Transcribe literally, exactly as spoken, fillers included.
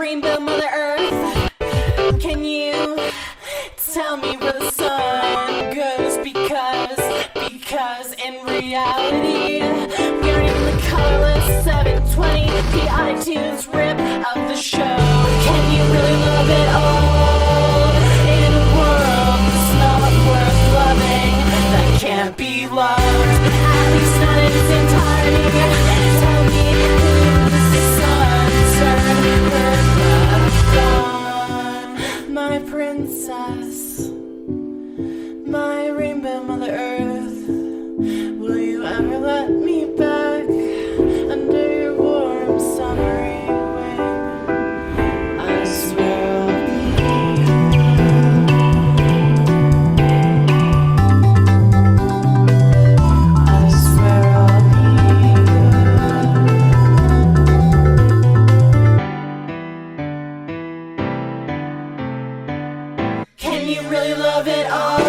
rainbow Mother Earth, can you tell me where the sun goes? Because, because in reality, we're in the colorless seven twenty, the iTunes rip of the show. Can you really love it all in a world that's not worth loving, that can't be loved, at least not in its entirety? Tell me who the sun turned her back on. My princess, my rainbow Mother Earth, will you ever let me back under your warm summery wing? I swear I'll be I swear I'll be good. Can you really love it all?